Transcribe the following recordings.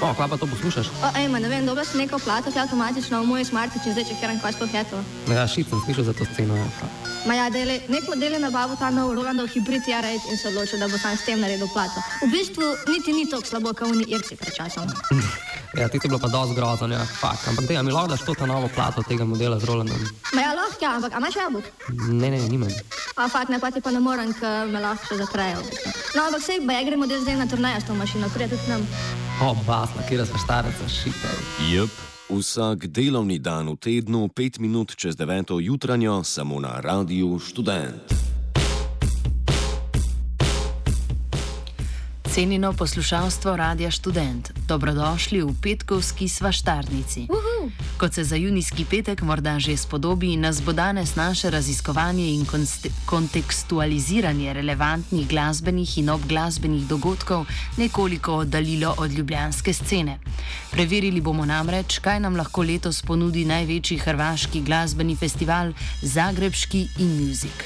O, kva pa to poslušaš? Ne vem, dobro si neko plato, ki je avtomatično v moji smartič in zdaj če kjeram kaj sploh je to. Ja, šit sem slišal za to sceno. Ja, nek model je nabavil ta nov Rolandov hibrid R8 in se odločil, da bo sam s tem naredil plato. V bistvu niti ni toliko slabo, kot oni Irci pred časom. Ja, ti si bilo pa dosti grozno, ja, fakt. Ampak mi lahko daš to ta novo plato tega modela z Rolandom? Ja, lahko, ja, ampak imaš jabolk? Ne, nimam. Fakt, ne, pa ti pa ne morem, ker me lahko še zatrejo. No, ampak sej, ba, gre model zdaj na turnejo s to mašino, prije tudi nam. O, basna, kjera sva štareca, šita. Jep, vsak delovni dan v tednu, 5 minut čez 9. jutranjo, samo na Radiu Študent. Cenjeno poslušalstvo Radia Študent, dobrodošli v petkovski svaštarnici. Kot se za junijski petek morda že spodobi, nas bo danes naše raziskovanje in kontekstualiziranje relevantnih glasbenih in obglasbenih dogodkov nekoliko oddaljilo od ljubljanske scene. Preverili bomo namreč, kaj nam lahko letos ponudi največji hrvaški glasbeni festival Zagrebški InMusic.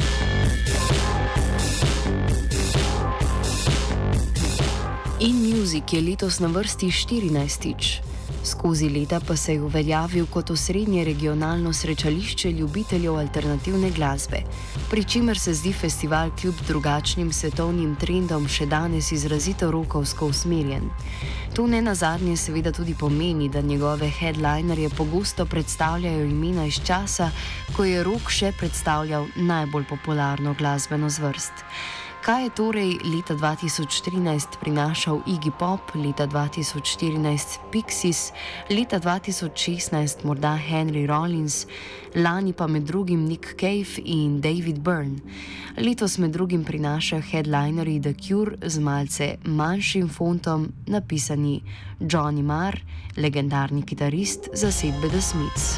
InMusic je letos na vrsti 14. Skozi leta pa se je uveljavil kot osrednje regionalno srečališče ljubiteljev alternativne glasbe, pri čemer se zdi festival kljub drugačnim svetovnim trendom še danes izrazito rockovsko usmerjen. To ne nazadnje seveda tudi pomeni, da njegove headlinerje pogosto predstavljajo imena iz časa, ko je rock še predstavljal najbolj popularno glasbeno zvrst. Kaj je torej leta 2013 prinašal Iggy Pop, leta 2014 Pixies, leta 2016 morda Henry Rollins, lani pa med drugim Nick Cave in David Byrne. Letos med drugim prinašajo headlinerji The Cure z malce manjšim fontom, napisani Johnny Marr, legendarni kitarist zasedbe The Smiths.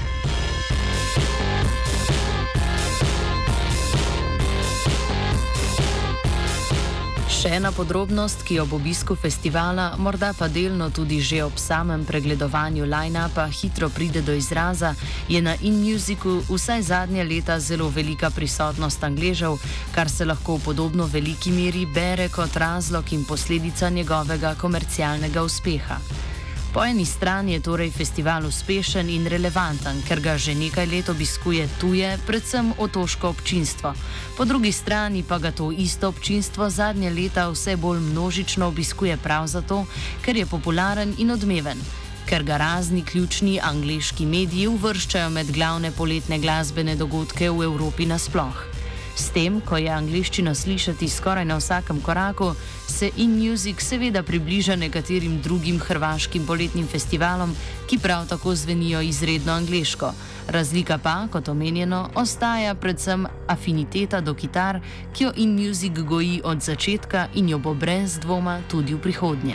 Še ena podrobnost, ki ob obisku festivala, morda pa delno tudi že ob samem pregledovanju line-upa hitro pride do izraza, je na InMusicu vsaj zadnje leta zelo velika prisotnost Angležev, kar se lahko v podobno veliki meri bere kot razlog in posledica njegovega komercialnega uspeha. Po eni strani je torej festival uspešen in relevanten, ker ga že nekaj let obiskuje tuje, predvsem otoško občinstvo. Po drugi strani pa ga to isto občinstvo zadnje leta vse bolj množično obiskuje prav zato, ker je popularen in odmeven, ker ga razni ključni angleški mediji uvrščajo med glavne poletne glasbene dogodke v Evropi nasploh. S tem, ko je angleščina slišati skoraj na vsakem koraku, se InMusic seveda približa nekaterim drugim hrvaškim poletnim festivalom, ki prav tako zvenijo izredno angleško. Razlika pa, kot omenjeno, ostaja predvsem afiniteta do kitar, ki jo InMusic goji od začetka in jo bo brez dvoma tudi v prihodnje.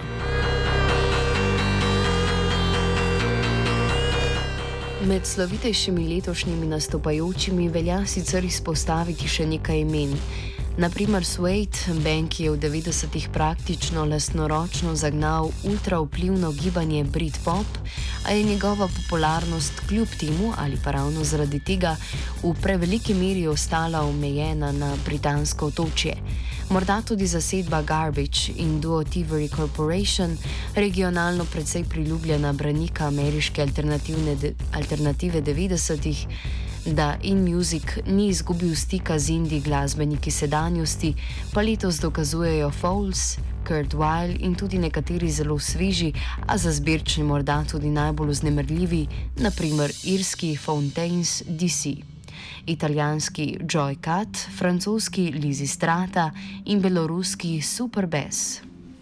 Med slovitejšimi letošnjimi nastopajočimi velja sicer izpostaviti še nekaj imen. Naprimer Suede, band, ki je v 90-ih praktično lastnoročno zagnal ultravplivno gibanje Britpop, a je njegova popularnost kljub temu ali pa ravno zaradi tega v preveliki meri ostala omejena na britansko otočje. Morda tudi zasedba Garbage in duo Thievery Corporation, regionalno precej priljubljena branika ameriške alternative 90-ih, da InMusic ni izgubil stika z indie glasbeniki sedanjosti, pa letos dokazujejo Foals, Kurt Weill in tudi nekateri zelo sveži, a za zbirčni morda tudi najbolj vznemirljivi, naprimer irski Fountains DC, italijanski Joy Cut, francoski Lizzy Strata in beloruski Superbass.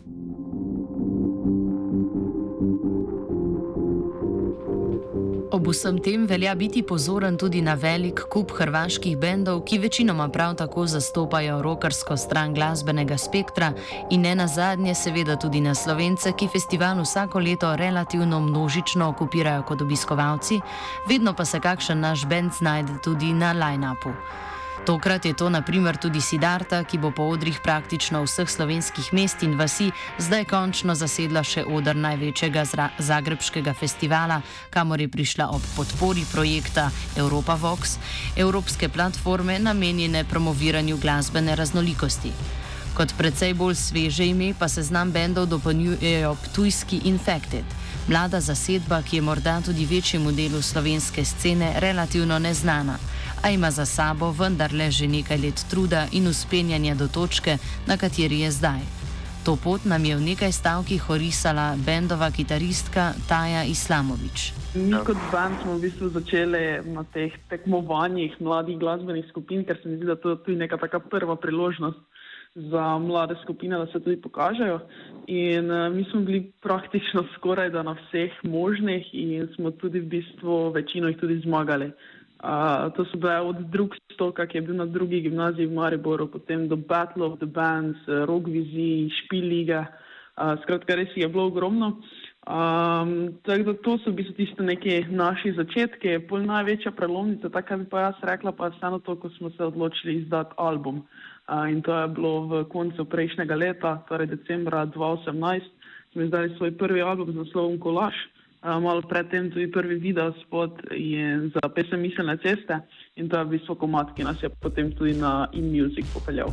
Ob vsem tem velja biti pozoren tudi na velik kup hrvaških bendov, ki večinoma prav tako zastopajo rockersko stran glasbenega spektra in ne nazadnje seveda tudi na Slovence, ki festival vsako leto relativno množično okupirajo kot obiskovalci, vedno pa se kakšen naš bend znajde tudi na line-upu. Tokrat je to naprimer tudi Siddharta, ki bo po odrih praktično vseh slovenskih mest in vasi zdaj končno zasedla še oder največjega zagrebškega festivala, kamor je prišla ob podpori projekta Europa Vox, evropske platforme namenjene promoviranju glasbene raznolikosti. Kot precej bolj sveže ime pa seznam bendov dopolnjujejo ptujski Infected, mlada zasedba, ki je morda tudi večjemu delu slovenske scene relativno neznana, a ima za sabo vendarle že nekaj let truda in vzpenjanja do točke, na kateri je zdaj. To pot nam je v nekaj stavkih orisala bendova kitaristka Taja Islamović. Mi kot band smo v bistvu začeli na teh tekmovanjih mladih glasbenih skupin, ker se mi zdi, da to je tudi neka taka prva priložnost za mlade skupine, da se tudi pokažejo. In mi smo bili praktično skoraj da na vseh možnih in smo tudi v bistvu večino jih tudi zmagali. To so bile od Drugstoka, ki je bil na drugi gimnaziji v Mariboru, potem do Battle of the Bands, Rockvizij, Špil-lige, skratka res je bilo ogromno. Tako da to so v bistvu tiste neki naši začetki. Pol največja prelomnica, tako bi pa jaz rekla, pa je vseeno to, ko smo se odločili izdati album. In to je bilo v koncu prejšnjega leta, torej decembra 2018, smo izdali svoj prvi album z naslovom Kolaž. Malo predtem tudi prvi video spot je za pesem Miselne ceste in to je v bistvu komad, ki nas je potem tudi na InMusic popeljal.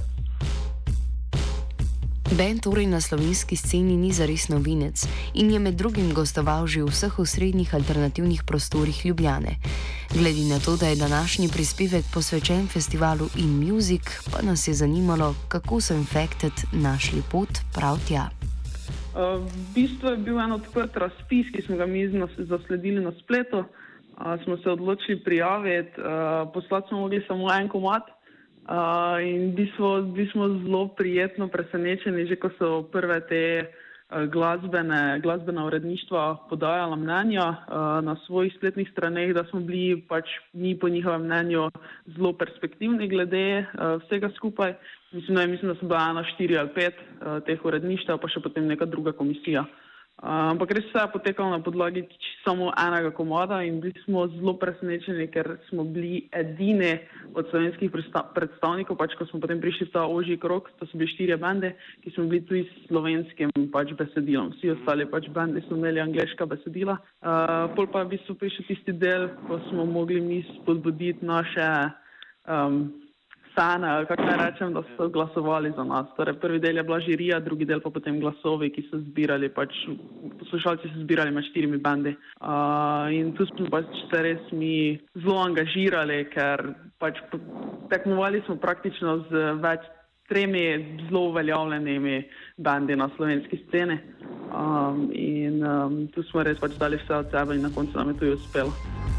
Band torej na slovenski sceni ni zares novinec in je med drugim gostoval že v vseh osrednjih alternativnih prostorih Ljubljane. Glede na to, da je današnji prispevek posvečen festivalu InMusic, pa nas je zanimalo, kako so Infected našli pot prav tja. V bistvu je bil en odprt razpis, ki smo ga mi zasledili na spletu. Smo se odločili prijaviti, poslati smo mogli samo en komad in bili smo zelo prijetno presenečeni, že ko so prve te glasbena uredništva podajala mnenja na svojih spletnih straneh, da smo bili pač mi po njihovem mnenju zelo perspektivni glede vsega skupaj. Mislim, da so bila 4 ali 5 teh uredništev, pa še potem neka druga komisija. Ampak res vse je potekalo na podlagi samo enega komada in bili smo zelo presenečeni, ker smo bili edini od slovenskih predstavnikov, pač ko smo potem prišli v ta ožji krog, to so bili 4 bende, ki smo bili tudi s slovenskim pač besedilom. Vsi ostali pač bendi so imeli angleška besedila. Pol pa v bistvu prišel tisti del, ko smo mogli mi spodbuditi naše sane, ali kako naj rečem, da so glasovali za nas. Torej, prvi del je bila žirija, drugi del pa potem glasovi, ki so zbirali, pač poslušalci so zbirali med 4 bendi. In tu smo pač se res mi zelo angažirali, ker pač tekmovali smo praktično z 3 zelo uveljavljenimi bendi na slovenski sceni. In tu smo res pač dali vse od sebe in na koncu nam je to uspelo.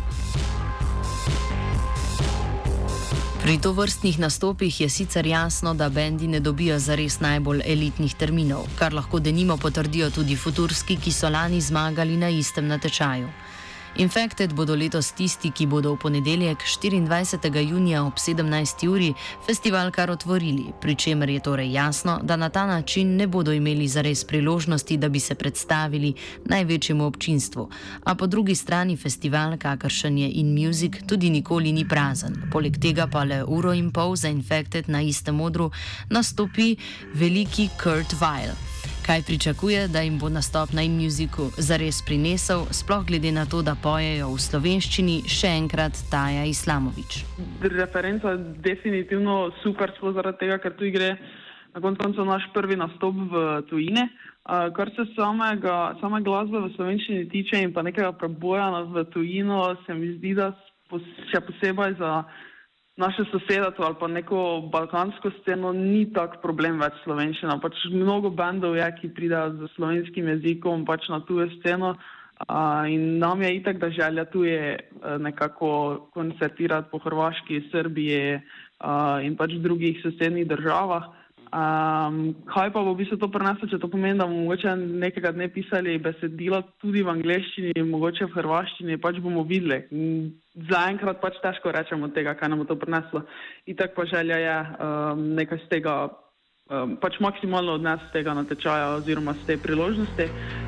Pri tovrstnih nastopih je sicer jasno, da bendi ne dobijo zares najbolj elitnih terminov, kar lahko denimo potrdijo tudi futurski, ki so lani zmagali na istem natečaju. Infected bodo letos tisti, ki bodo v ponedeljek 24. junija ob 17. uri festival kar otvorili, pri čemer je torej jasno, da na ta način ne bodo imeli zares priložnosti, da bi se predstavili največjemu občinstvu. A po drugi strani festival, kakršen je InMusic, tudi nikoli ni prazen. Poleg tega pa le 1,5 ure za Infected na istem odru nastopi veliki Kurt Weill. Kaj pričakuje, da jim bo nastop na InMusicu zares prinesel, sploh glede na to, da pojejo v slovenščini, še enkrat Taja Islamović. Referenca je definitivno super, sploh zaradi tega, ker tu gre na koncu naš prvi nastop v tujini. Kar se same glasbe v slovenščini tiče in pa nekega preboja v tujino, se mi zdi, da še posebej za naše sosedstvo ali pa neko balkansko sceno ni tak problem več slovenščina. Pač mnogo bendov je, ki pridejo z slovenskim jezikom pač na tujo sceno in nam je itak, da želja tu je nekako koncertirati po Hrvaški, Srbiji in pač drugih sosednjih državah. Kaj pa bo v bistvu to prineslo, če to pomeni, da bomo mogoče nekega dne pisali besedila tudi v angleščini, mogoče v hrvaščini, pač bomo videli. Zaenkrat pač težko rečemo tega, kaj nam bo to prineslo. Itak pa želja je nekaj z tega, pač maksimalno odnesti z tega natečaja oziroma z te priložnosti.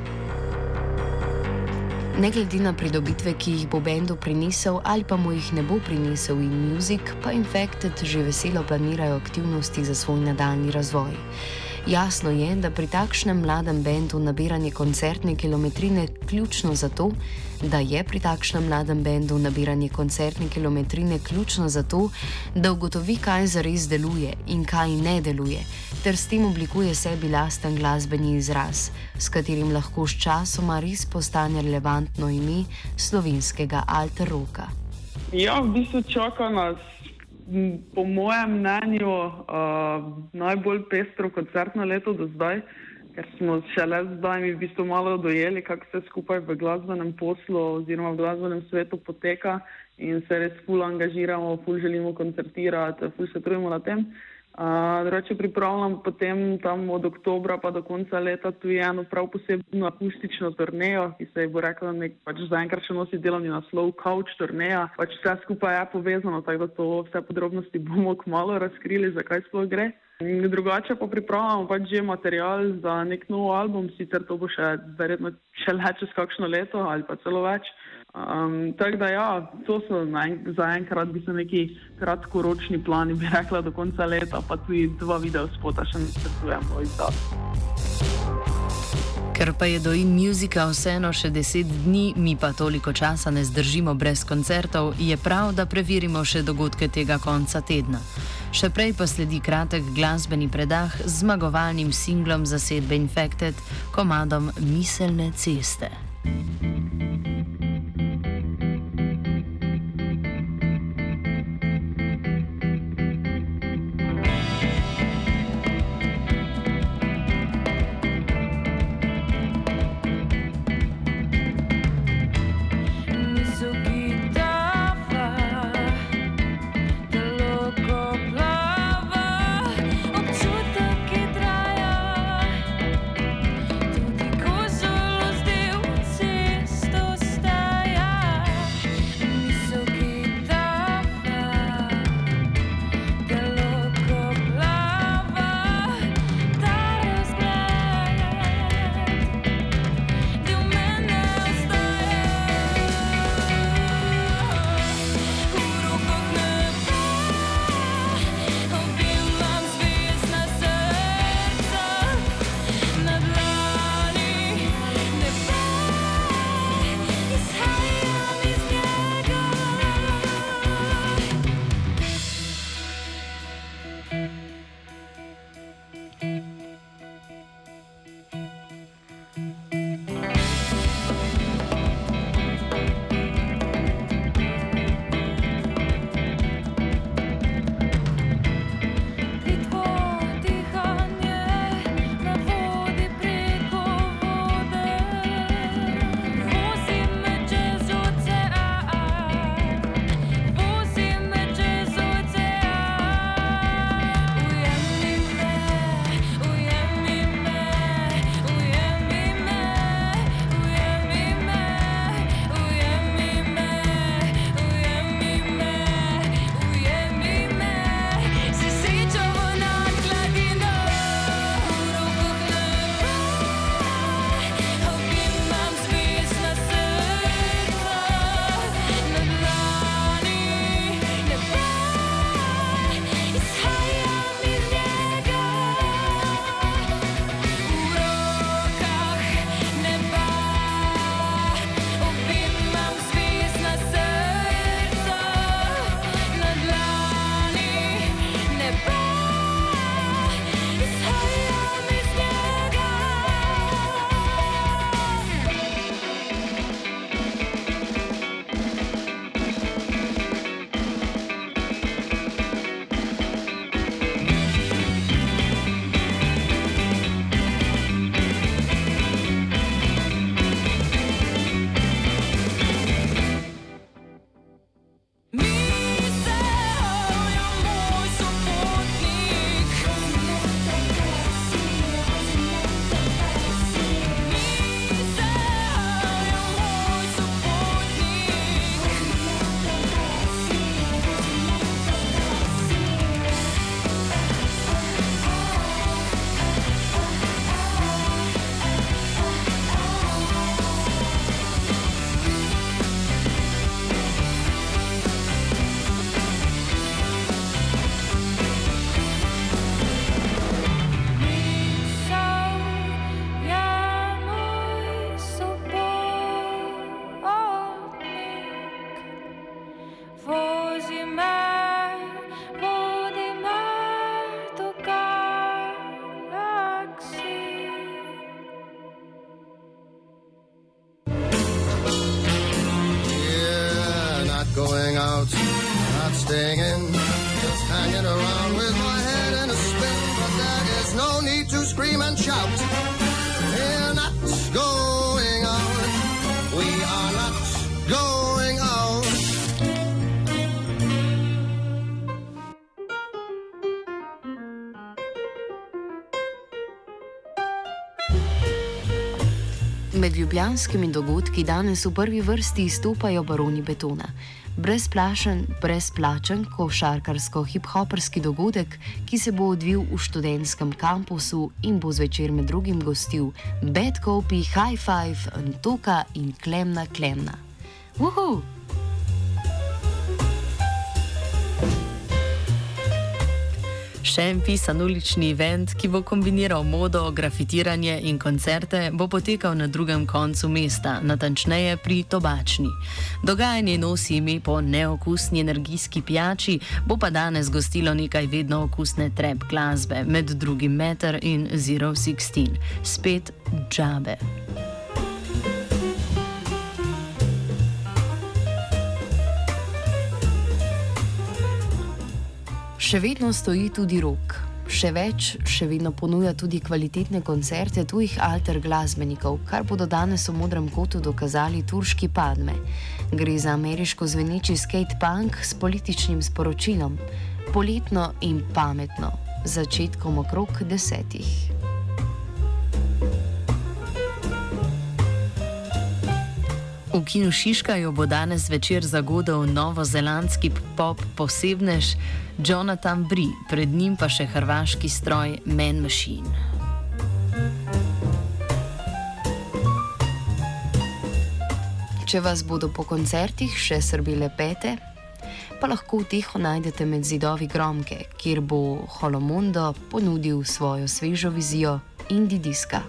Ne glede na pridobitve, ki jih bo bendu prinesel ali pa mu jih ne bo prinesel InMusic, pa Infected že veselo planirajo aktivnosti za svoj nadaljnji razvoj. Jasno je, da pri takšnem mladem bendu nabiranje koncertne kilometrine ključno zato, da ugotovi, kaj zares deluje in kaj ne deluje, ter s tem oblikuje sebi lasten glasbeni izraz, s katerim lahko sčasoma res postane relevantno ime slovenskega alter rocka. Ja, v bistvu čaka nas, po mojem mnenju, najbolj pestro koncertno leto do zdaj, ker smo šele zdaj mi v bistvu malo dojeli, kako se skupaj v glasbenem poslu oziroma v glasbenem svetu poteka in se res ful angažiramo, ful želimo koncertirati, ful se trudimo na tem. Drugače pripravljam potem tam od oktobra pa do konca leta tudi eno prav posebno akustično turnejo, ki se ji bo rekla pač zaenkrat še nosi delovni naslov Couch turneja. Pač vse skupaj je povezano, tako da to vse podrobnosti bomo kmalu razkrili, zakaj sploh gre. Drugače pa pripravljamo pač že material za nek nov album, sicer to bo še verjetno šele čez kakšno leto ali pa celo več. Tako da ja, to so zaenkrat bi se neki kratkoročni plani, bi rekla, do konca leta, pa tudi 2 videospota še načrtujemo izdati. Ker pa je do InMusica vseeno še 10 dni, mi pa toliko časa ne zdržimo brez koncertov, je prav, da preverimo še dogodke tega konca tedna. Še prej pa sledi kratek glasbeni predah z zmagovalnim singlom zasedbe Infected, komadom Miselne ceste. Tudi ko so zdel si out, not staying in, just hanging around with my head in a spin. But there is no need to scream and shout. We're not going out. We are not going out. Med ljubljanskimi dogodki danes v prvi vrsti izstopajo baroni betona. Brezplačen košarkarsko-hip-hoperski dogodek, ki se bo odvil v študentskem kampusu in bo zvečer med drugim gostil Bad Copy, High Five, Antoka in Klemna Klemna. Uhu! Še en pisan ulični event, ki bo kombiniral modo, grafitiranje in koncerte, bo potekal na drugem koncu mesta, natančneje pri Tobačni. Dogajanje nosi ime po neokusni energijski pijači, bo pa danes gostilo nekaj vedno okusne trap glasbe, med drugim Meter in 016. Spet džabe. Še vedno stoji tudi Rok. Še več, še vedno ponuja tudi kvalitetne koncerte tujih alter glasbenikov, kar bodo danes v Modrem kotu dokazali turški Padme. Gre za ameriško zveneči skate punk s političnim sporočilom. Poletno in pametno. Začetkom okrog 10. V kinu Šiškaju bo danes večer zagodel novozelandski pop posebnež Jonathan Bri, pred njim pa še hrvaški stroj Man Machine. Če vas bodo po koncertih še srbile pete, pa lahko tiho najdete med zidovi Gromke, kjer bo Holomondo ponudil svojo svežo vizijo indie diska.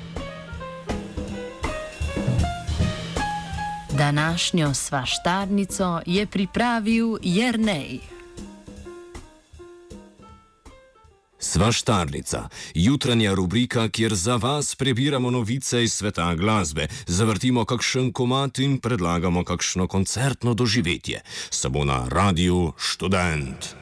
Današnjo svaštarnico je pripravil Jernej. Svaštarnica, jutranja rubrika, kjer za vas prebiramo novice iz sveta glasbe, zavrtimo kakšen komad in predlagamo kakšno koncertno doživetje. Samo na Radiu Študent.